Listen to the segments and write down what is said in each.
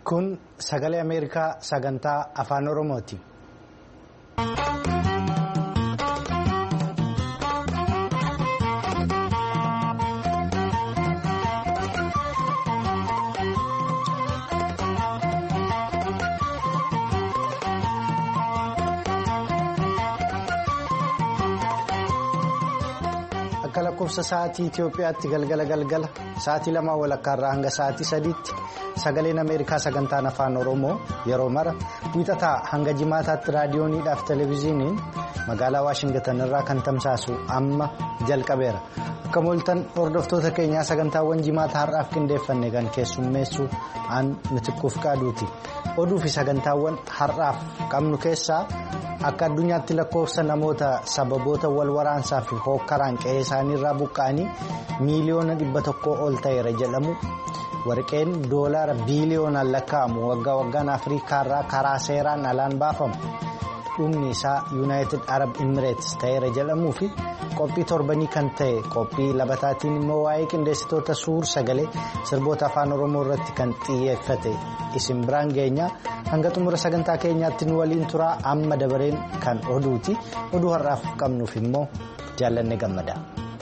Kun sagalee Ameerikaa sagantaa afaan Oromooti. Akka lakkoofsa sa'aatii Itoophiyaatti galgala sa'aatii 2 walakkaarraa hanga sa'aatii 3tti sagaleen Ameerikaa sagantaan afaan Oromoo yeroo mara wiixataa hanga jimaataatti raadiyooniidhaaf televezyiiniin magaalaa Waashingtan irraa kan tamsaasu amma jalqabeera. Akka mooltan hordoftoota keenyaa sagantaawwan jimaataa har'aaf qindeeffanne kan keessummeessu aan Mitikkuuf Qaaduuti. Oduu fi sagantaawwan har'aaf qabnu keessaa akka addunyaatti lakkoofsa namoota sababoota wal waraansaa fi hookkaraan qe'ee isaaniirraa buqqa'anii miiliyoona 100 ol ta'eera jedhamu. Warqeen doolaara biiliyoonaan lakkaa'amu waggaa waggaan Afriikaarraa karaa seeraan alaan baafamu. Dhumni isaa Yuunaayitid Arab Imireets ta'eera jedhamuu fi qophii torbanii kan ta'e qophii labataatiin immoo waa'ee qindeessitoota suur sagalee sirboota afaan Oromoo irratti kan xiyyeeffate isin biraan geenyaa hanga xumura sagantaa keenyaatti nu waliin turaa amma dabareen kan oduuti. Oduu har'aaf qabnuuf immoo jaallanne gammada.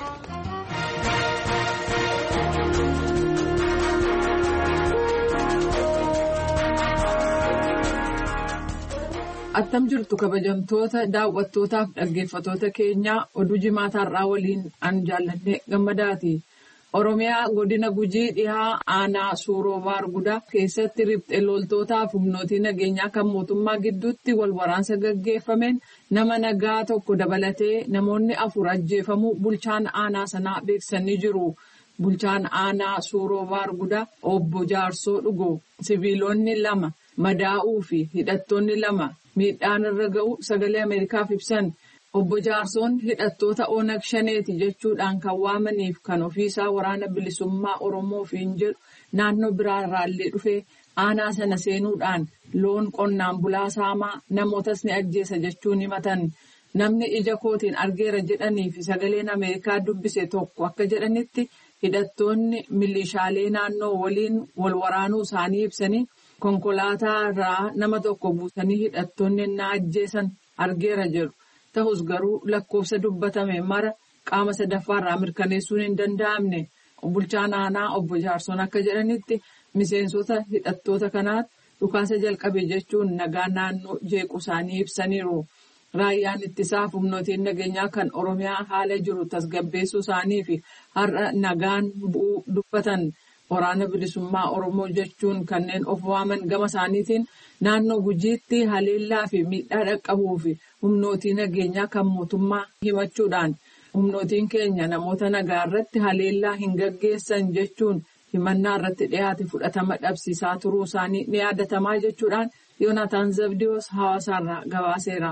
Attam jirtu kabajamtoota daawwattootaaf dhaggeeffatoota keenyaa oduu jimaataa har'aa waliin an jaallanne gammadaati. Oromiyaa godina Gujii dhihaa aanaa Suuroo Baargudaa keessatti riphxee loltootaaf humnootii nageenyaa kan mootummaa gidduutti wal waraansa gaggeeffameen nama nagaa tokko dabalatee namoonni 4 ajjeefamuu bulchaan aanaa sanaa beeksisanii jiru. Bulchaan aanaa Suuroo Baargudaa obbo Jaarsoo Dhugoo siviilonni 2 madaa'uu fi hidhattoonni 2 miidhaan irra ga'u sagalee Ameerikaaf ibsan. Obbo Jaarsoon hidhattoota Onag Shaneeti jechuudhaan kan waamaniif kan ofiisaa waraana bilisummaa Oromoofiin jedhu naannoo biraarraallee dhufee aanaa sana seenuudhaan loon qonnaan bulaa saamaa namootas ni ajjeesa jechuun himatan. Namni ija kootiin argeera jedhanii fi sagaleen Ameerikaa dubbise tokko akka jedhanitti hidhattoonni milishaalee naannoo waliin wal waraanuu isaanii ibsanii konkolaataa irraa nama tokko buusanii hidhattoonni na ajjeesan argeera jedhu. Ta'us garuu lakkoofsa dubbatame mara qaama sadaffaarraa mirkaneessuun hin danda'amne. Bulchaan aanaa obbo Jaarsoon akka jedhanitti miseensota hidhattoota kanaatti dhukaasa jalqabe jechuun nagaa naannoo jeequ isaanii ibsaniiru. Raayyaan ittisaaf humnootiin nageenyaa kan Oromiyaa haala jiru tasgabbeessuu isaanii fi har'a nagaan bu'uu dubbatan. Waraana bilisummaa Oromoo jechuun kanneen of waaman gama isaaniitiin naannoo Gujiitti haleellaa fi miidhaa dhaqqabuu fi humnootii nageenyaa kan mootummaa himachuudhaan humnootiin keenya namoota nagaa irratti haleellaa hin gaggeessan jechuun himannaa irratti dhiyaate fudhatama dhabsiisaa turuu isaanii ni yaadatamaa jechuudhaan Yoonataan Zabdiyoos hawaasaarraa gabaaseera.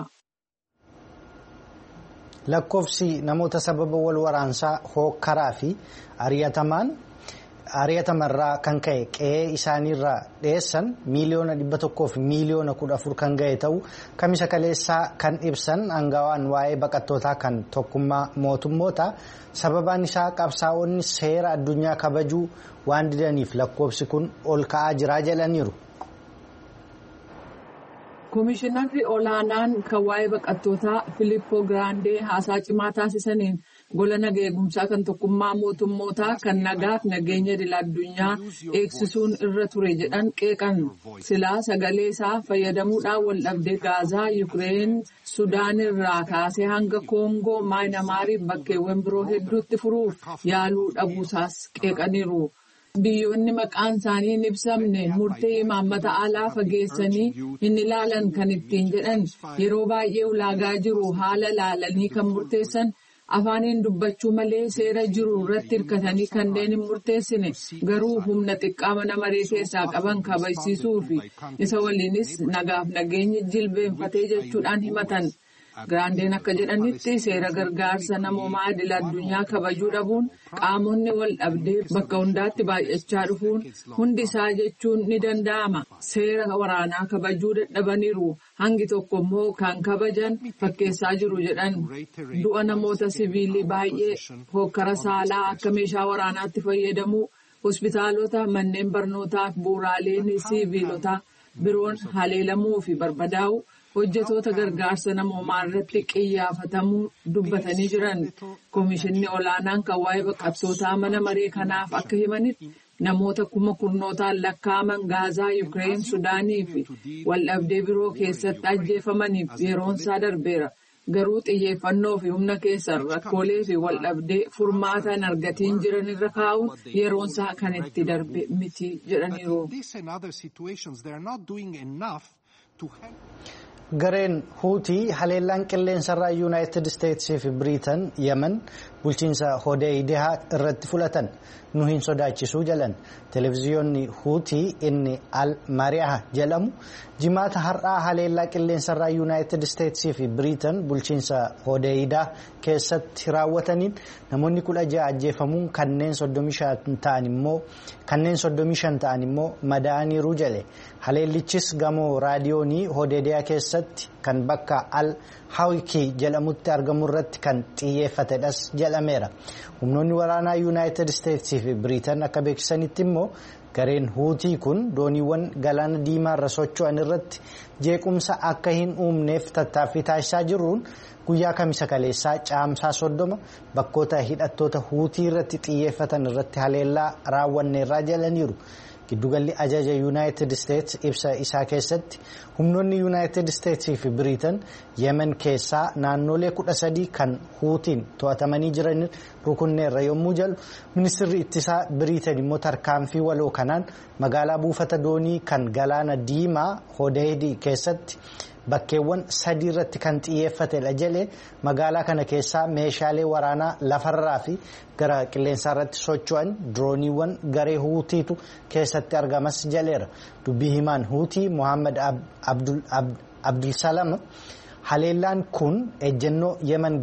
Lakkoofsi namoota sababa wal waraansaa hookkaraa fi ari'atamarraa kan ka'e qe'ee isaaniirraa dheessan miiliyoona 100 fi miiliyoona 14 kan ga'e ta'uu kamisa kaleessaa kan ibsan aangawaan waa'ee baqattootaa kan tokkummaa mootummoota sababaan isaa qabsaa'onni seera addunyaa kabajuu waan didaniif lakkoofsi kun ol ka'aa jira jedhaniiru. Komishinarri olaanaan kan waa'ee baqattootaa Filippoo Giraandee haasaa cimaa taasisaniin gola nagaa eegumsaa kan tokkummaa mootummootaa kan nagaaf nageenya idil addunyaa eegsisuun irra ture jedhan qeeqan. Silaa sagalee isaa fayyadamuudhaan wal dhabdee Gaazaa, Yukireen, Sudaan irraa kaasee hanga Koongoo, Maayinamaariif bakkeewwan biroo hedduutti furuuf yaaluu dhabuusaas qeeqaniiru. Biyyoonni maqaan isaanii hin ibsamne murtee imaammata alaa fageessanii hin ilaalan kan ittiin jedhan yeroo baay'ee ulaagaa jiru haala ilaalanii kan murteessan afaaniin dubbachuu malee seera jiru irratti hirkatanii kanneen hin murteessine garuu humna xiqqaa mana maree keessaa qaban kabajsiisuu fi isa waliinis nagaaf nageenyi jilbeenfatee jechuudhaan himatan. Giraandeen akka jedhanitti seera gargaarsa namoomaa idil addunyaa kabajuu dhabuun qaamonni wal dhabdee bakka hundaatti baay'achaa dhufuun hundi isaa jechuun ni danda'ama. Seera waraanaa kabajuu dadhabaniiru hangi tokko immoo kan kabajan fakkeessaa jiru jedhan. Du'a namoota siviilii baay'ee hokkara saalaa akka meeshaa waraanaatti fayyadamuu hospitaalota, manneen barnootaa fi bu'uuraaleen siviilotaa biroon haleelamuu fi barbadaa'u hojjetoota gargaarsa namoomaa irratti qiyyaafatamuu dubbatanii jiran. Komishinni olaanaan kan waa'ee baqattootaa mana maree kanaaf akka himanitti namoota kurnootaan lakkaa'aman Gaazaa, Yukireen, Sudaanii fi waldhabdee biroo keessatti ajjeefamaniif yeroonsaa darbeera. Garuu xiyyeeffannoo fi humna keessan rakkoolee fi waldhabdee furmaata hin argatiin jiran irra kaa'uun yeroonsaa kan itti darbe miti jedhaniiru. Gareen Huutii haleellaan qilleensarraa Yuunaayitid Isteetsii fi Biriitan Yemen bulchiinsa Hodeydaa irratti fudhatan nu hin sodaachisuu jedhan. Televiziyoonni Huutii inni Al-Mari'ah jedhamu jimaata har'aa haleellaa qilleensarraa Yuunaayitid Isteetsii fi Biriitan bulchiinsa Hodeydaa keessatti raawwataniin namoonni 16 ajjeefamuun kanneen 35 ta'an immoo madaa'aniiru jedhe. Haleellichis gamoo raadiyoonii Hodeydaa keessatti kan bakka Al-Hawikii jedhamutti argamu irratti kan xiyyeeffatedhas jedhameera. Humnoonni waraanaa Yuunaayitid Isteetsii fi Biriitan akka beeksisanitti immoo gareen Huutii kun dooniiwwan galaana diimaa irra socho'an irratti jeequmsa akka hin uumneef tattaaffii taasisaa jiruun guyyaa kamisa kaleessaa caamsaa 30 bakkoota hidhattoota Huutii irratti xiyyeeffatan irratti haleellaa raawwanneerraa jedhaniiru. Giddugalli ajaja Yuunaayitid Isteets ibsa isaa keessatti humnoonni Yuunaayitid Isteetsii fi Biriitan Yemen keessaa naannolee 13 kan Huutiin to'atamanii jiran rukunneerra yommuu jedhu ministeerri ittisaa Biriitan immoo tarkaanfii waloo kanaan magaalaa buufata doonii kan galaana diimaa Hodeydii keessatti bakkeewwan 3 irratti kan xiyyeeffatedha jedhe. Magaalaa kana keessaa meeshaalee waraanaa lafarraa fi gara qilleensaa irratti socho'an dirooniiwwan garee Huutiitu keessatti argamas jedheera. Dubbii himaan Huutii Mohaammed Abdulsalam haleellaan kun ejjennoo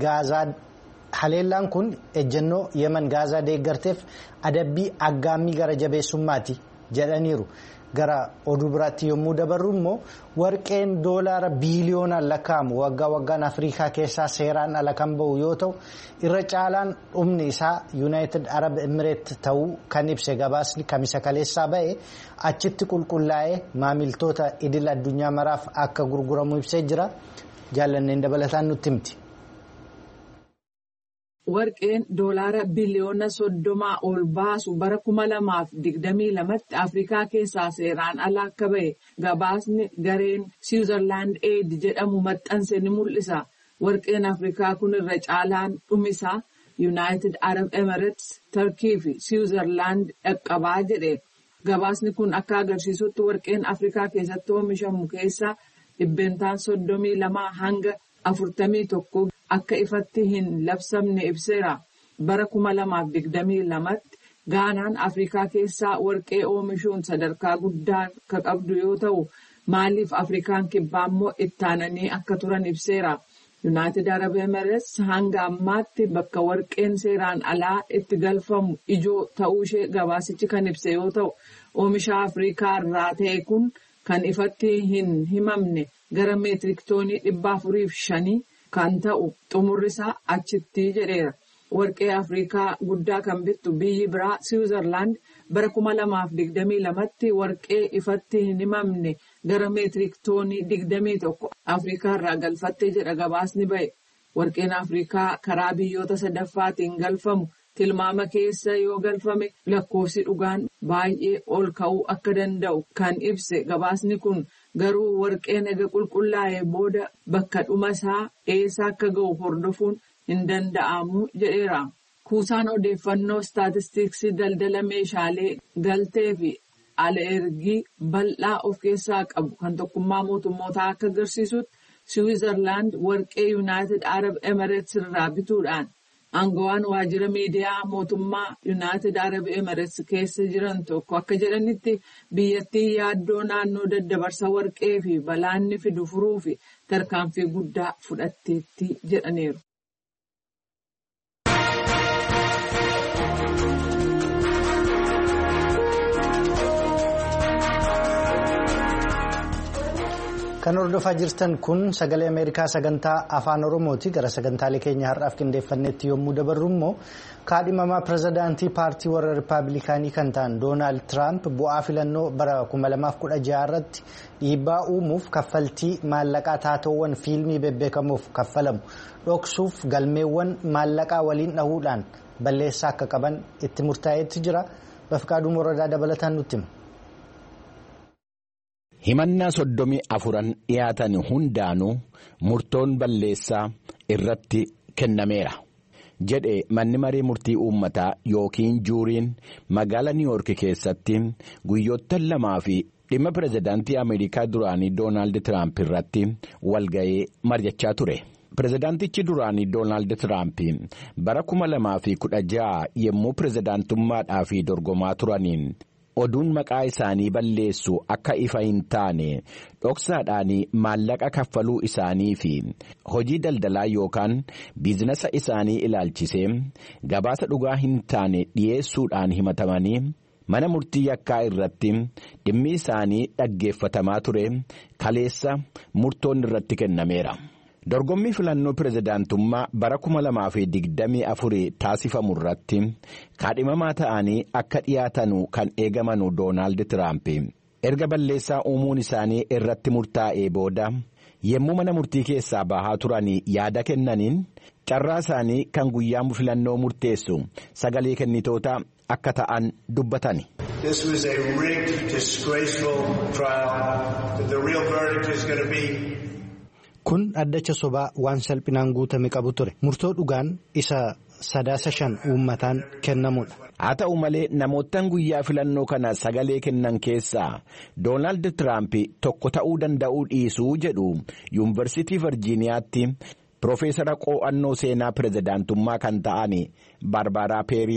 Yemen Gaazaa deeggarteef adabbii aggaammii gara jabeessummaati jedhaniiru. Gara oduu biraatti yommuu dabarru immoo warqeen doolaara biiliyoonaan lakkaa'amu waggaa waggaan Afrikaa keessaa seeraan ala kan bahu yoo ta'u irra caalaan dhumni isaa Yuunaayitid Arab Emireet ta'uu kan ibse gabaasni kamisa kaleessaa ba'e achitti qulqullaa'ee maamiltoota idil addunyaa maraaf akka gurguramu ibsee jira. Jaallanneen dabalataan nutti himti. Warqeen doolaara biliyoona 30 ol baasu bara 2022tti Afrikaa keessaa seeraan ala akka ba'e gabaasni gareen Switzerland Aid jedhamu maxxanse ni mul'isa. Warqeen Afrikaa kun irra caalaan dhumisaa United Arab Emirates, Turkey fi Switzerland dhaqqabaa jedhe. Gabaasni kun akka agarsiisutti warqeen Afrikaa keessatti oomishamu keessaa dhibbeentaan 32 hanga 41 akka ifatti hin labsamne ibseera. Bara 2022tti Gaanaan Afrikaa keessaa warqee oomishuun sadarkaa guddaa akka qabdu yoo ta'u maaliif Afrikaan kibbaa immoo ittaananii akka turan ibseera. United Arab Emirates hanga ammaatti bakka warqeen seeraan alaa itti galfamu ijoo ta'uu ishee gabaasichi kan ibse yoo ta'u oomisha Afrikaa irraa ta'e kun kan ifatti hin himamne gara meetirik toonii 405 kan ta'u xumurrisaa achitti jedheera. Warqee Afrikaa guddaa kan bittu biyyi biraa Switzerland bara 2022tti warqee ifatti hin himamne gara meetirik toonii 21 Afrikaa irraa galfattee jedha gabaasni ba'e. Warqeen Afrikaa karaa biyyoota sadaffaatiin galfamu tilmaama keessa yoo galfame lakkoofsi dhugaan baay'ee ol ka'uu akka danda'u kan ibse gabaasni kun garuu warqeen ega qulqullaa'ee booda bakka dhuma isaa eessa akka ga'u hordofuun hin danda'amu jedheera. Kuusaan odeeffannoo staatistiksii daldala meeshaalee galtee fi ala ergii bal'aa of keessaa qabu kan tokkummaa mootummootaa akka agarsiisutti Switzerland warqee United Arab Emirates irraa bituudhaan aangawaan waajjira miidiyaa mootummaa United Arab Emirates keessa jiran tokko akka jedhanitti biyyattii yaaddoo naannoo daddabarsa warqee fi balaanni fidu furuu fi tarkaanfii guddaa fudhatteetti jedhaniiru. Kan hordofaa jirtan kun sagalee Ameerikaa sagantaa afaan Oromooti. Gara sagantaalee keenya har'aaf qindeeffannetti yommuu dabarru immoo kaadhimamaa pirezidaantii paartii warra Rippaabilikaanii kan ta'an Doonaald Tiraamp bu'aa filannoo bara 2016 irratti dhiibbaa uumuuf kaffaltii maallaqaa taatowwan fiilmii bebbeekamuuf kaffalamu dhoksuuf galmeewwan maallaqaa waliin dhahuudhaan balleessaa akka qaban itti murtaa'etti jira. Bafqaaduu Morodaa dabalataan nutti hima. Himannaa 34 dhiyaatan hundaanuu murtoon balleessaa irratti kennameera jedhe manni maree murtii uummataa yookiin juuriin magaalaa Niiwuork keessatti guyyoottan lamaa fi dhimma pirezidaantii Ameerikaa duraanii Doonaald Tiraamp irratti walga'ee mari'achaa ture. Pirezidaantichi duraanii Doonaald Tiraamp bara 2016 yommuu pirezidaantummaadhaaf dorgomaa turaniin oduun maqaa isaanii balleessu akka ifa hin taane dhoksaadhaan maallaqa kaffaluu isaanii fi hojii daldalaa yookaan biizinasa isaanii ilaalchisee gabaasa dhugaa hin taane dhiyeessuudhaan himatamanii mana murtii yakkaa irratti dhimmi isaanii dhaggeeffatamaa ture kaleessa murtoon irratti kennameera. Dorgommii filannoo pirezidaantummaa bara 2024 taasifamu irratti kaadhimamaa ta'anii akka dhiyaatanu kan eegamanu Doonaald Tiraamp erga balleessaa uumuun isaanii irratti murtaa'ee booda yommuu mana murtii keessaa bahaa turanii yaada kennaniin carraa isaanii kan guyyaa filannoo murteessu sagalee kennitoota akka ta'an dubbatani. This was a rigged, disgraceful trial. The real verdict is going to be. Kun addacha sobaa waan salphinaan guutame qabu ture. Murtoo dhugaan isa 3 uummataan kennamudha. Haa ta'u malee namoottan guyyaa filannoo kana sagalee kennan keessaa Doonaald Tiraamp tokko ta'uu danda'uu dhiisuu jedhu Yuunivarsiitii Virjiiniyaatti Profeesara qo'annoo seenaa pirezidaantummaa kan ta'an Baarbaaraa Peerii.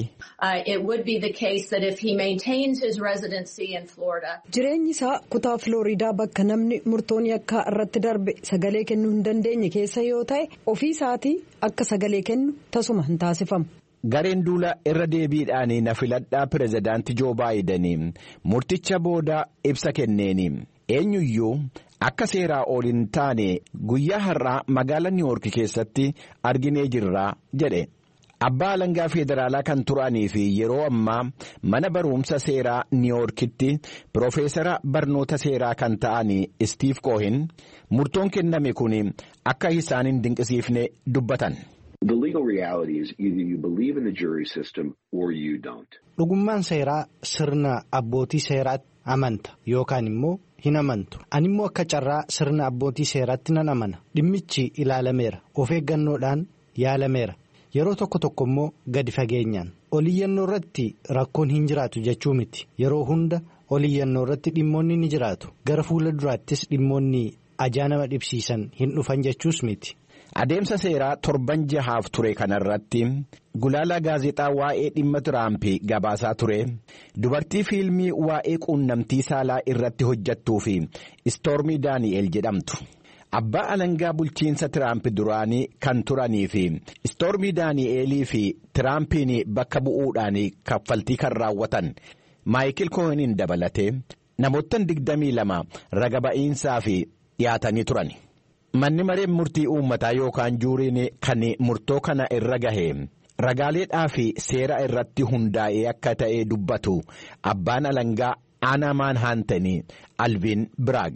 Jireenyi isaa kutaa Filooriidaa bakka namni murtoon yakkaa irratti darbe sagalee kennuu hin dandeenye keessa yoo ta'e ofii isaatii akka sagalee kennu tasuma hin taasifamu. Gareen duula irra deebiidhaan na filadhaa pirezidaantii Joo Baayiden murticha booda ibsa kenneeni. Eenyuyyuu akka seeraa ol hin taane guyyaa har'aa magaalaa Niiwuork keessatti arginee jirra jedhe. Abbaa alangaa federaalaa kan turanii fi yeroo ammaa mana barumsa seeraa Niiwuorkitti Profeesara barnoota seeraa kan ta'an Steve Cohen murtoon kenname kun akka isaan hin dinqisiifne dubbatan. The legal reality is either you believe in the jury system or you don't. Dhugummaan seeraa sirna abbootii seeraatti amanta yookaan immoo hin amantu. Ani immoo akka carraa sirna abbootii seeraatti nan amana. Dhimmichi ilaalameera. Of eeggannoodhaan yaalameera. Yeroo tokko immoo gadi fageenyaan. Oliyyannoo irratti rakkoon hin jiraatu jechuu miti. Yeroo hunda oliyyannoo irratti dhimmoonni ni jiraatu. Gara fuula duraattis dhimmoonni ajaa nama dhibsiisan hin dhufan jechuus miti. Adeemsa seeraa 7 jahaaf ture kanarratti gulaalaa gaazexaa waa'ee dhimma Tiraamp gabaasaa ture dubartii fiilmii waa'ee quunnamtii saalaa irratti hojjettuu fi Stormy Daniel jedhamtu. Abbaa alangaa bulchiinsa Tiraamp duraanii kan turanii fi Stormy Danielii fi Tiraampiin bakka bu'uudhaan kaffaltii kan raawwatan Maayikil Kooheniin dabalatee namoottan 22 raga ba'iinsaa fi dhiyaatanii turan. Manni maree murtii uummataa yookaan juuriin kan murtoo kana irra gahe ragaaleedhaa fi seera irratti hundaa'ee akka ta'e dubbatu abbaan alangaa Aanaa Maanhaantanii Alviin Biraag.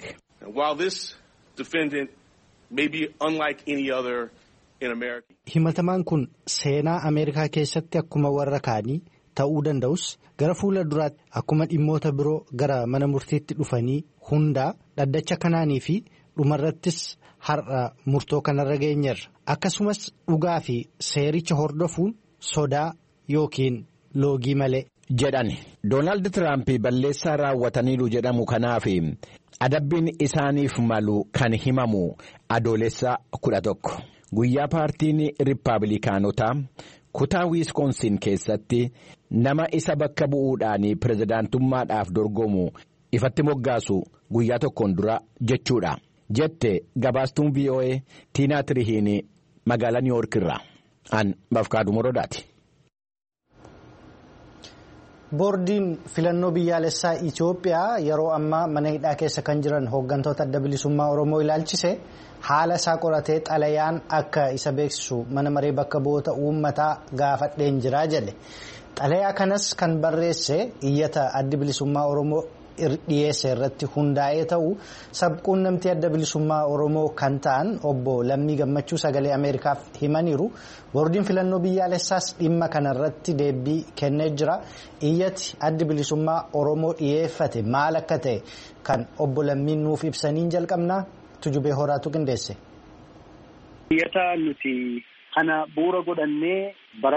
Himatamaan kun seenaa Ameerikaa keessatti akkuma warra kaanii ta'uu danda'us gara fuula duraatti akkuma dhimmoota biroo gara mana murtiitti dhufanii hundaa dhaddacha kanaanii fi dhumarrattis har'a murtoo kanarra geenyerra. Akkasumas dhugaa fi seericha hordofuun sodaa yookiin loogii malee jedhan. Doonaald Tiraamp balleessaa raawwataniiru jedhamu kanaaf adabbiin isaaniif malu kan himamu adoolessa 11 guyyaa paartiin Rippaabilikaanotaa kutaa Wiiskoonsin keessatti nama isa bakka bu'uudhaan pirezidaantummaadhaaf dorgomu ifatti moggaasu guyyaa tokkoon dura jechuudha. Jette gabaastuun VOA Tiinaa Tirihiin magaalaa Niiwuork irraa. An Bafqaaduu Morodaati. Boordiin filannoo biyyaalessaa Itoophiyaa yeroo ammaa mana hidhaa keessa kan jiran hooggantoota adda bilisummaa Oromoo ilaalchise haala isaa qoratee xalayaan akka isa beeksisu mana maree bakka bu'oota uummataa gaafadheen jira jedhe. Xalayaa kanas kan barreesse iyyata adda bilisummaa Oromoo dhiyeesse irratti hundaa'ee ta'u sabquunnamtii adda bilisummaa Oromoo kan ta'an obbo Lammii Gammachuu sagalee Ameerikaaf himaniiru. Boordiin filannoo biyyaalessaas dhimma kanarratti deebii kennee jira. Iyyati adda bilisummaa Oromoo dhiyeeffate maal akka ta'e kan obbo Lammiin nuuf ibsaniin jalqabnaa Tujubee Horaatu qindeesse. Iyyata nuti kana bu'uura godhannee bara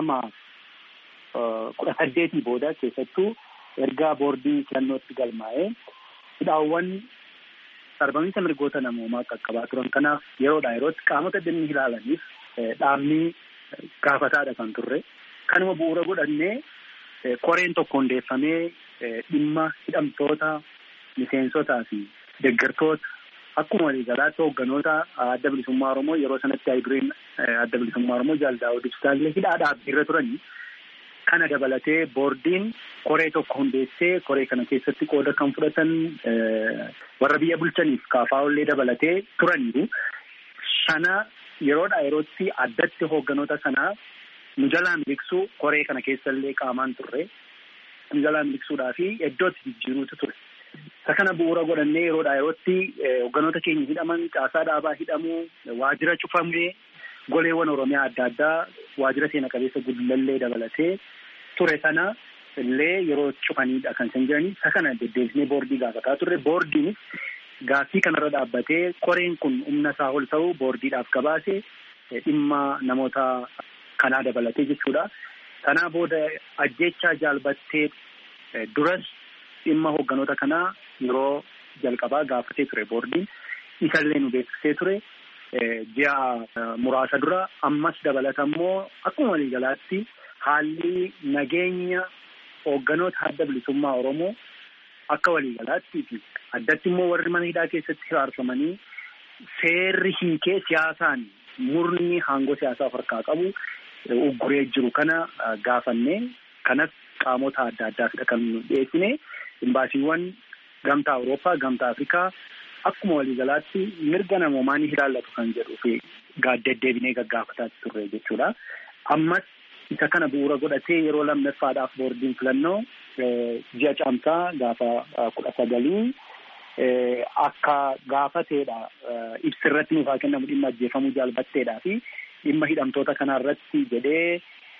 2018 booda keessattuu ergaa boordii filannootti galmaa'ee hidhaawwan sarbamiinsa mirgoota namoomaa qaqqabaa turan kanaaf yeroodhaa yerootti qaamota dhimmi ilaalaniif dhaabni gaafataadha kan turre. Kanuma bu'uura godhannee koreen tokko hundeeffamee dhimma hidhamtoota miseensotaa fi deeggartoota akkuma waliigalaatti hoogganoota adda bilisummaa Oromoo yeroo sanatti hayduriin adda bilisummaa Oromoo Jaaldaa'oo Ibsaallee hidhaa dhaabbiirra turanii. Kana dabalatee boordiin koree tokko hundeessee koree kana keessatti qooda kan fudhatan warra biyya bulchaniif kaafaa'ollee dabalatee turaniiru. Sana yeroodhaa yerootti addatti hoogganoota sanaa nu jalaa miliqsuu koree kana keessallee qaamaan turre. Nu jalaa miliqsuudhaa fi iddootti jijjiiruutu ture. Isa kana bu'uura godhannee yeroodhaa yerootti hoogganoota keenya hidhaman caasaa dhaabaa hidhamuu waajjira cufamee goleewwan Oromiyaa adda addaa waajjira seena qabeessa guddilallee dabalatee ture sana illee yeroo cufaniidha kan isaan jiranii. Isa kana deddeebisnee boordii gaafataa turre. Boordiinis gaaffii kanarra dhaabbatee koreen kun humna isaa ol ta'uu boordiidhaaf gabaase dhimma namoota kanaa dabalatee jechuudha. Kanaa booda ajjechaa jaalbattee duras dhimma hoogganoota kanaa yeroo jalqabaa gaafatee ture boordiin. Isallee nu beeksisee ture. Ji'a muraasa dura ammas dabalata immoo akkuma waliigalaatti haalli nageenya hoogganoota adda bilisummaa Oromoo akka waliigalaatti fi addatti immoo warri mana hidhaa keessatti hiraarfamanii seerri hiikee siyaasaan murni aangoo siyaasaa of harkaa qabu ugguree jiru kana gaafannee kanas qaamota adda addaafidha kan dhiyeessine. Imbaasiiwwan gamtaa Awurooppaa, gamtaa Afrikaa akkuma waliigalaatti mirga namoomaa ni ilaallatu kan jedhuu fi deddeebinee gaggaafataa turre jechuudha. Ammas isa kana bu'uura godhatee yeroo lammaffaadhaaf boordiin filannoo ji'a caamsaa gaafa 19 akka gaafateedha ibsirratti nuuf haa kennamu dhimma ajjeefamuu jaalbatteedhaa fi dhimma hidhamtoota kanarratti jedhee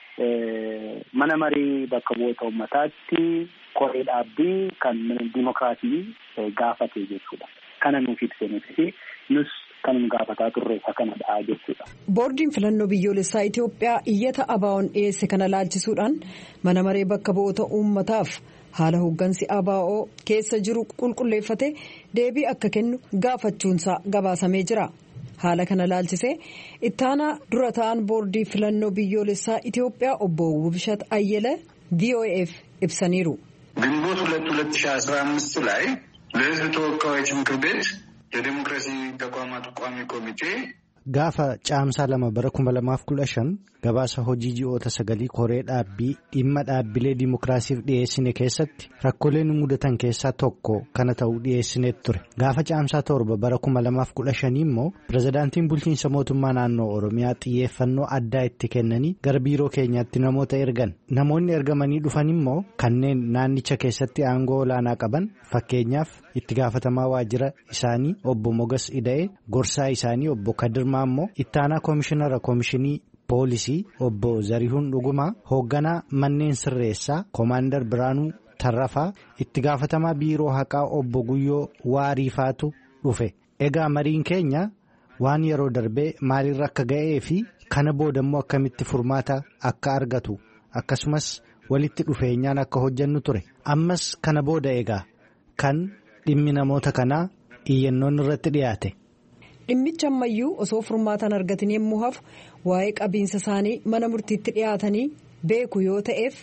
mana marii bakka bu'oota uummataatti koree dhaabbii kan dimokiraasii gaafate jechuudha. Kana nuuf ibsaniifi nus kan nu gaafataa turre isa kanadha jechuudha. Boordiin filannoo biyyoolessaa Itoophiyaa iyyata ABO'n dhiyeesse kana laalchisuudhaan mana maree bakka bu'oota uummataaf haala hooggansi ABO keessa jiru qulqulleeffate deebii akka kennu gaafachuunsaa gabaasamee jira. Haala kana laalchisee ittaanaa dura ta'an boordii filannoo biyyoolessaa Itoophiyaa obbo Wubshat Ayyele VOA'f ibsaniiru. ግንቦት 2015 ላይ ለሕዝብ ተወካዮች ምክር ቤት የዲሞክራሲ ተቋማት ቋሚ ኮሚቴ gaafa caamsaa 2 bara 2015 gabaasa hojii ji'oota 9 koree dhaabbii dhimma dhaabbilee dimokiraasiif dhiyeessine keessatti rakkooleen mudatan keessaa tokko kana ta'uu dhiyeessine ture. Gaafa caamsaa 7 bara 2015 immoo pirezidaantiin bulchiinsa mootummaa naannoo Oromiyaa xiyyeeffannoo addaa itti kennanii gara biiroo keenyaatti namoota ergan. Namoonni ergamanii dhufan immoo kanneen naannicha keessatti aangoo olaanaa qaban fakkeenyaaf itti gaafatamaa waajjira isaanii obbo Mogas Ida'ee, gorsaa isaanii obbo Kadirmaa ammoo ittaanaa koomishinara koomishinii poolisii obbo Zarihuun Dhugumaa, hoogganaa manneen sirreessaa koomaandar Biraanuu Tarrafaa, itti gaafatamaa biiroo haqaa obbo Guyyoo Waariifaatu dhufe. Egaa mariin keenya waan yeroo darbee maalirra akka ga'ee fi kana boodammoo akkamitti furmaata akka argatu akkasumas walitti dhufeenyaan akka hojjennu ture. Ammas kana booda egaa kan dhimmi namoota kanaa iyyannoon irratti dhiyaate. Dhimmicha ammayyuu osoo furmaatan argatin yommuu hafu waa'ee qabiinsa isaanii mana murtiitti dhiyaatanii beeku yoo ta'eef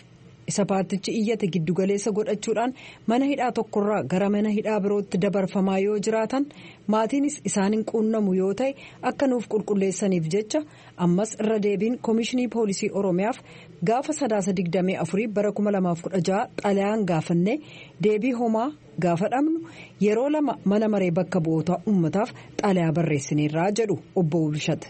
isa paartichi iyyate giddugaleessa godhachuudhaan mana hidhaa tokkorraa gara mana hidhaa birootti dabarfamaa yoo jiraatan maatiinis isaaniin quunnamu yoo ta'e akka nuuf qulqulleessaniif jecha ammas irra deebiin koomishinii poolisii oromiyaaf gaafa 24 bara 2016 xalayaan gaafannee deebii homaa gaafa dhabnu yeroo 2 mana maree bakka bu'oota uummataaf xalayaa barreessineerraa jedhu obbo Bishat.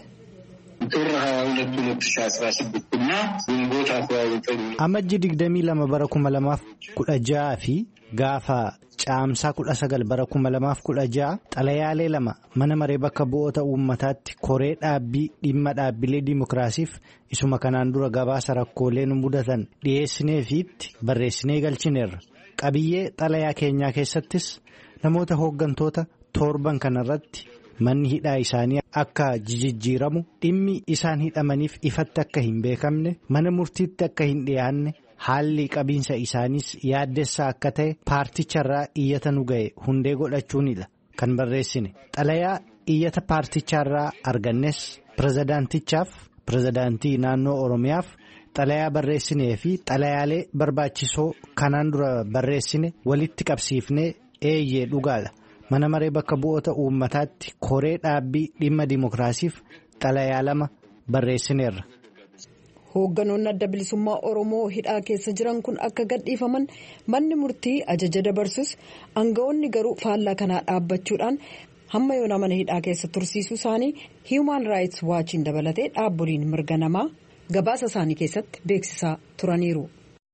Amajji 22 bara 2016 fi gaafa caamsaa 19 bara 2016 xalayaalee 2 mana maree bakka bu'oota uummataatti koree dhaabbii dhimma dhaabbilee dimokiraasiif isuma kanaan dura gabaasa rakkoolee nu mudatan dhiyeessineefiitti barreessinee galchineerra. Qabiyyee xalayaa keenyaa keessattis namoota hooggantoota 7 kanarratti manni hidhaa isaanii akka jijjiiramu dhimmi isaan hidhamaniif ifatti akka hin beekamne mana murtiitti akka hin dhiyaanne haalli qabiinsa isaaniis yaaddessaa akka ta'e paarticharraa iyyata nu ga'e hundee godhachuunidha kan barreessine. Xalayaa iyyata paarticharraa argannes pirezidaantii naannoo Oromiyaaf xalayaa barreessinee fi xalayaalee barbaachisoo kanaan dura barreessine walitti qabsiifnee eeyyee dhugaadha. Mana maree bakka bu'oota uummataatti koree dhaabbii dhimma dimokiraasiif xalayaa 2 barreessineerra. Hoogganoonni adda bilisummaa Oromoo hidhaa keessa jiran kun akka gadhiifaman manni murtii ajaja dabarsus aangawoonni garuu faallaa kanaa dhaabbachuudhaan hamma yoona mana hidhaa keessa tursiisuu isaanii Human Rights Watchiin dabalatee dhaabboliin mirga namaa gabaasa isaanii keessatti beeksisaa turaniiru.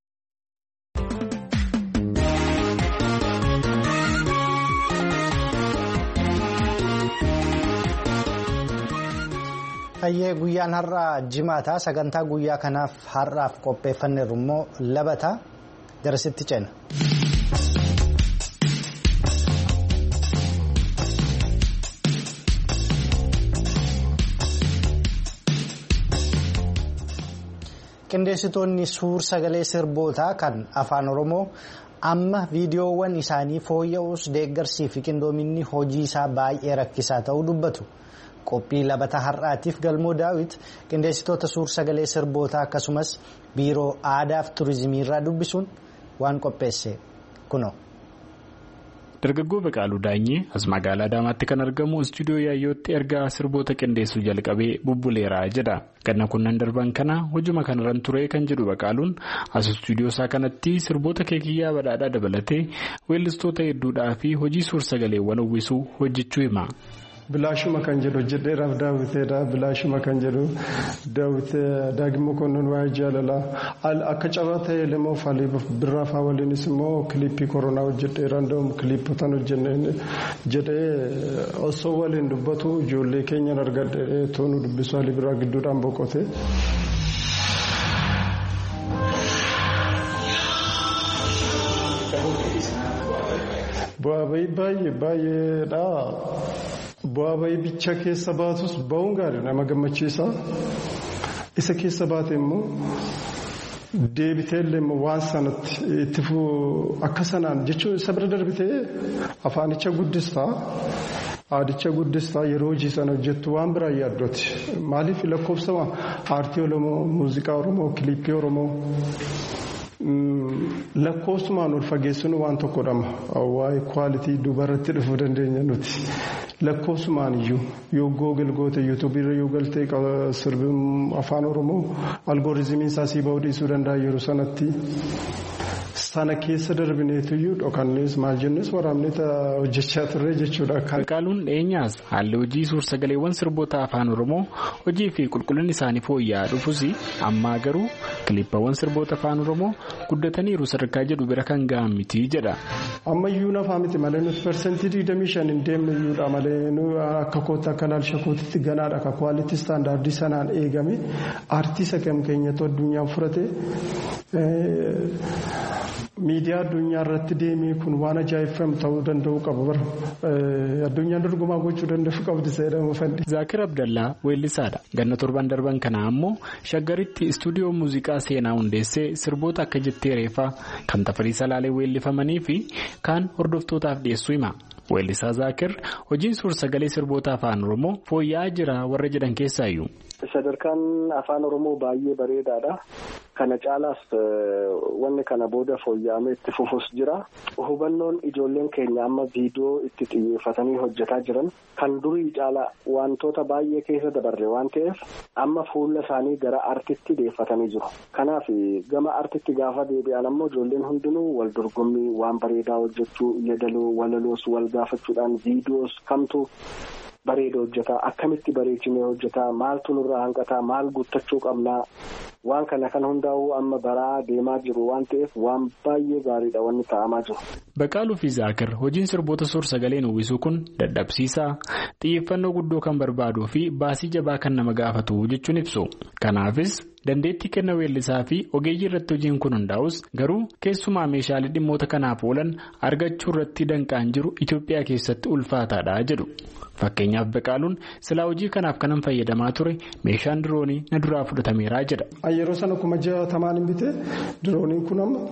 Hayyee guyyaan har'aa jimaataa sagantaa guyyaa kanaaf har'aaf qopheeffanneerru immoo labata garasitti ceena. Qindeessitoonni suur sagalee sirbootaa kan afaan Oromoo amma viidiyoowwan isaanii fooyya'uus deeggarsii fi qindoominni hojii isaa baay'ee rakkisaa ta'uu dubbatu. Qophii labata har'aatiif galmoo daawit qindeessitoota suur sagalee sirbootaa akkasumas biiroo aadaa fi turizimii irraa dubbisuun waan qopheesse kunoo. Dargaggoo Baqaaluu Daanyee as magaalaa Adaamaatti kan argamu istuudiyoo Yaayyootti ergaa sirboota qindeessuu jalqabee bubbuleeraa jedha. Ganna kunnan darban kana hojuma kanarran ture kan jedhu Baqaaluun as istuudiyoo isaa kanatti sirboota keekiyyaa badhaadhaa dabalatee weellistoota hedduudhaa fi hojii suur sagaleewwan uwwisuu hojjechuu hima. Bilaashuma kan jedhu hojjedheeraaf daawwiteedha. Bilaashuma kan jedhu daawwitee daagimmoo konnoon waa'ee jaalalaa akka cabaa ta'e lemoo faalii birraafaa waliinis immoo kiliippii koronaa hojjedheera. Andoom kiliippotaan hojjennee jedhee osoo waliin dubbatu ijoollee keenyan argadhee toonu dubbisu haalii biraa gidduudhaan boqote. Bu'aa baay'eedha. Bu'aa bayii bicha keessa baatus ba'uun gaarii nama gammachiisa. Isa keessa baate immoo deebitee illee waan sanatti itti akka sanaan jechuun isa bira darbitee afaanicha guddistaa aadicha guddistaa yeroo hojii sana hojjettu waan biraa yaaddooti. Maaliif lakkoofsa aartii Oromoo, muuziqaa Oromoo, kiliippii Oromoo. Lakkoofsumaan ol fageessuun waan tokkodha. Waa'ee kwaalitii dubarratti dhufuu dandeenya nuti. Lakkoofsumaan iyyuu yoo googil goote yuutuubiirra yoo galtee sirbi afaan Oromoo algooriizimiin isaa sii ba'uu dhiisuu danda'a yeroo sanatti. Sana keessa darbineetuyyuu dhokannees maal jennes waraabnee hojjechaa turre jechuudha. Baqaaluun dhiyeenyaas haalli hojii suur sagaleewwan sirboota afaan Oromoo hojii fi qulqullinni isaanii fooyya'aa dhufus ammaa garuu kiliippawwan sirboota afaan Oromoo guddataniiru sadarkaa jedhu bira kan ga'an miti jedha. Ammayyuu nafaa miti malee nuti persentii 25 hin deemne iyyuudha malee akka kootti akka laalcha kootitti ganaadha akka kwaalitii istaandaardii sanaan eegame aartii sakam keenyatu addunyaan furate. Miidiyaa addunyaa irratti deemee kun waan ajaa'ibsiisaa ta'uu danda'u qaba. Addunyaan dorgomaa gochuu danda'u qabdi seedhamu fadhi. Zaakir Abdallaa weellisaadha. Ganna 7 darban kana ammoo shaggaritti istuudiyoo muuziqaa seenaa hundeessee sirboota akka jettee reefaa kan Tafarii Salaalee weellifamanii fi kaan hordoftootaaf dhiyeessuu hima. Weellisaa Zaakir hojiin suur-sagalee sirboota afaan Oromoo fooyya'aa jira warra jedhan keessaayyuu. Sadarkaan afaan Oromoo baay'ee bareedaadha. Kana caalaas wanni kana booda fooyya'amee itti fufus jira. Hubannoon ijoolleen keenya amma viidiyoo itti xiyyeeffatanii hojjetaa jiran kan durii caalaa wantoota baay'ee keessa dabarre waan ta'eef amma fuula isaanii gara artitti deeffatanii jiru. Kanaaf gama artitti gaafa deebi'an ammoo ijoolleen hundinuu wal dorgommii waan bareedaa hojjechuu, yaadaloo, walaloos wal gaafachuudhaan viidiyoos kamtu bareeda hojjetaa, akkamitti bareechinee hojjetaa, maaltu nurraa hanqataa, maal guuttachuu qabnaa, waan kana kan hundaa'uu amma baraa deemaa jiru waan ta'eef waan baay'ee gaariidha wanni ta'amaa jiru. Baqaaluu fi Zaakir hojiin sirboota suur-sagaleen uwwisuu kun dadhabsiisaa, xiyyeeffannoo guddoo kan barbaaduu fi baasii jabaa kan nama gaafatu jechuun ibsu. Kanaafis dandeettii kenna weellisaa fi ogeeyyii irratti hojiin kun hundaa'us garuu keessumaa meeshaalee dhimmoota kanaaf oolan argachuu irratti danqaan jiru Itoophiyaa keessatti ulfaataadha jedhu. Fakkeenyaaf Baqaaluun silaa hojii kanaaf kanan fayyadamaa ture meeshaan diroonii na duraa fudhatameeraa jedha. Yeroo sana 60,000 hin bite dirooniin kun amma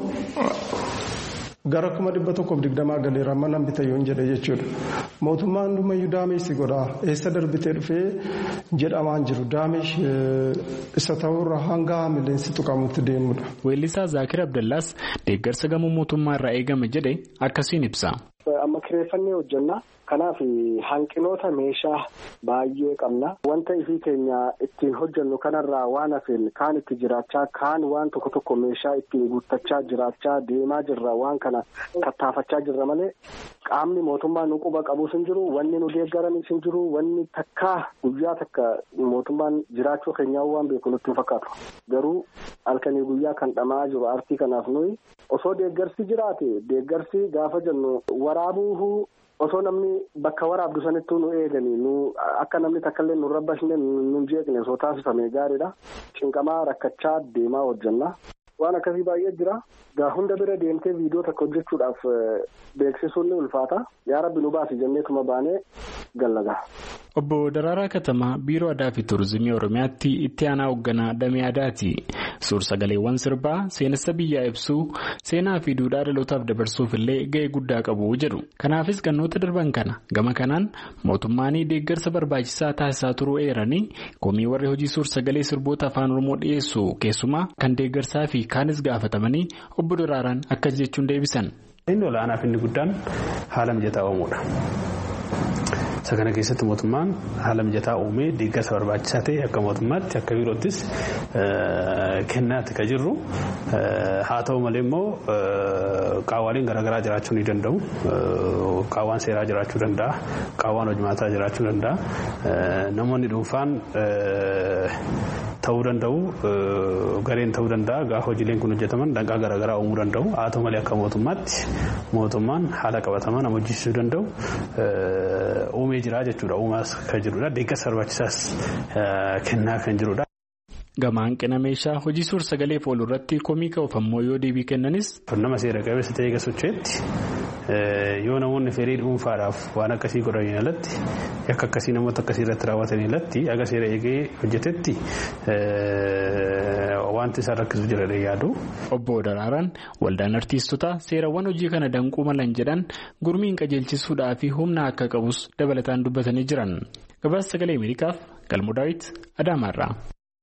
gara 120 galeera amma nan bita yoon jedhe jechuudha. Mootummaan hundumayyuu daameessi godhaa eessa darbitee dhufee jedhamaan jiru daameesh isa ta'urra hanga milleensi tuqamutti deemudha. Weellisaa Zaakir Abdallaas deeggarsa gamoo mootummaa irraa eegame jedhe akkasiin ibsa. Amma kireeffannee hojjannaa. Kanaaf hanqinoota meeshaa baay'ee qabna. Wanta ifii keenya ittiin hojjennu kanarraa waan hafeen kaan itti jiraachaa kaan waan tokko tokko meeshaa ittiin guuttachaa jiraachaa deemaa jirra waan kana tattaafachaa jirra malee qaamni mootummaa nu quba qabus hin jiru wanni nu deeggaranis hin jiru wanni takkaa guyyaa takka mootummaan jiraachuu keenyaa waan beeku nutti hin fakkaatu. Garuu halkanii guyyaa kan dhamaa jiru aartii kanaaf nuyi osoo deeggarsi jiraate deeggarsi gaafa jennu waraabuu. Osoo namni bakka waraabdu sanittuu nu eeganii nu akka namni takkallee nu rabbashne nu jeeqne osoo taasifame gaariidha. Cinqamaa rakkachaa deemaa hojjenna. Waan akkasii baay'ee jira. Gaa hunda bira deemtee viidiyoo takka hojjechuudhaaf beeksisuun ni ulfaata. Yaa Rabbi nu baasi jenneetuma baanee gallagaa. Obbo Daraaraa Katamaa Biiroo Aadaa fi Turizimii Oromiyaatti itti aanaa hoogganaa damee aadaati. Suur-sagaleewwan sirbaa seenessa biyyaa ibsuu seenaa fi duudhaa dhalootaaf dabarsuuf illee ga'ee guddaa qabu jedhu. Kanaafis gannoota darban kana gama kanaan mootummaan deeggarsa barbaachisaa taasisaa turuu eeranii komii warri hojii suur-sagalee sirboota afaan Oromoo dhiyeessu keessumaa kan deeggarsaa fi kaanis gaafatamanii obbo Daraaraan akkas jechuun deebisan. Inni olaanaa fi inni guddaan haala mijataa uumuudha. Isa kana keessatti mootummaan haala mijataa uumee deeggarsa barbaachisaa ta'e akka mootummaatti akka biiroottis kennaatti kan jirru haa ta'u malee immoo qaawwaaleen garaagaraa jiraachuu ni danda'u. Qaawwaan seeraa jiraachuu danda'a. Qaawwaan hojimaataa jiraachuu danda'a. Namoonni dhuunfaan ta'uu danda'u gareen ta'uu danda'a gaafa hojiileen kun hojjetaman danqaa garaagaraa uumuu danda'u. Haa ta'u malee akka mootummaatti mootummaan haala qabatamaa nama hojjechiisuu danda'u uumee jira jechuudha. Uumaas kan jirudha. Deeggarsa barbaachisaas kennaa kan jirudha. Gama hanqina meeshaa hojii suur-sagaleef oolu irratti komii ka'uufammoo yoo deebii kennanis. Nama seera qabeessa ta'ee socho'etti yoo namoonni fedhii dhuunfaadhaaf waan akkasii godhaniin alatti akka akkasii namoota akkasii irratti raawwatanii alatti aga seera eegee hojjetetti wanti isaan rakkisu jira yaadu. Obbo Daraaraan waldaan artiistotaa seerawwan hojii kana danquu malan jedhan gurmiin qajeelchisuudhaa fi humna akka qabus dabalataan dubbatanii jiran. Gabaasa sagalee Ameerikaaf Galmoo Daawit Adaamaarraa.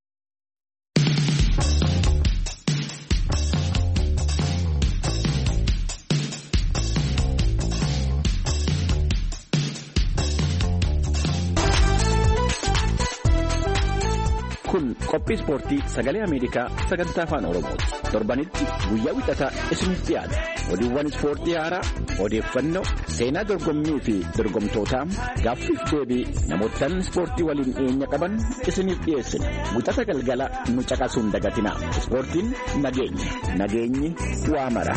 Kun qophii ispoortii sagalee Ameerikaa sagantaa afaan Oromooti. Torbanitti guyyaa wixataa isiniif dhiyaata. Oduuwwan ispoortii haaraa, odeeffannoo, seenaa dorgommii fi dorgomtootaa, gaaffiif deebii namootaan ispoortii waliin dhiyeenya qaban isiniif dhiyeessina. Wixata galgala nu caqasuun dagatina. Ispoortiin nageenya. Nageenyi waa mara.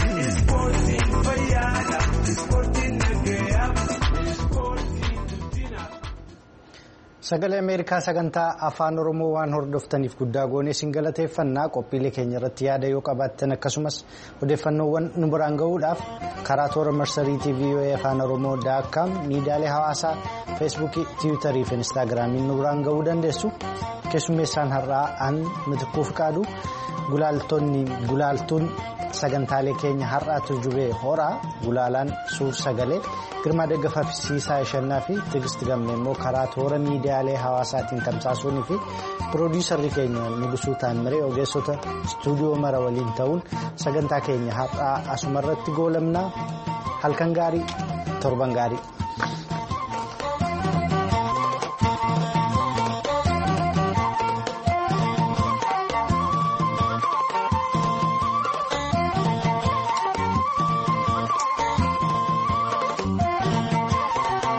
Sagalee Ameerikaa sagantaa afaan Oromoo waan hordoftaniif guddaa goonee isin galateeffannaa. Qophiilee keenya irratti yaada yoo qabaattan akkasumas odeeffannoowwan nu biraan gahuudhaaf karaa toora marsariitii VOA afaan Oromoo.com miidiyaalee hawaasaa feesbuukii, tiwiitarii fi instaagiraamiin nu biraan gahuu dandeessu. Keessummeessaan har'aa aan Mitikkuu Fiqaaduu gulaaltuun sagantaalee keenya har'aatu jubee horaa gulaalaan suur sagalee Girmaa Daggafaa fi Siisaa Shannaa fi Tigisti Gammee immoo karaa toora miidiyaalee hawaasaatiin tamsaasuunii fi piroodiisarri keenya Nugusuu Taammiree ogeessota istuudiyoo mara waliin ta'uun sagantaa keenya har'aa asumarratti goolabnaa halkan gaarii torban gaarii.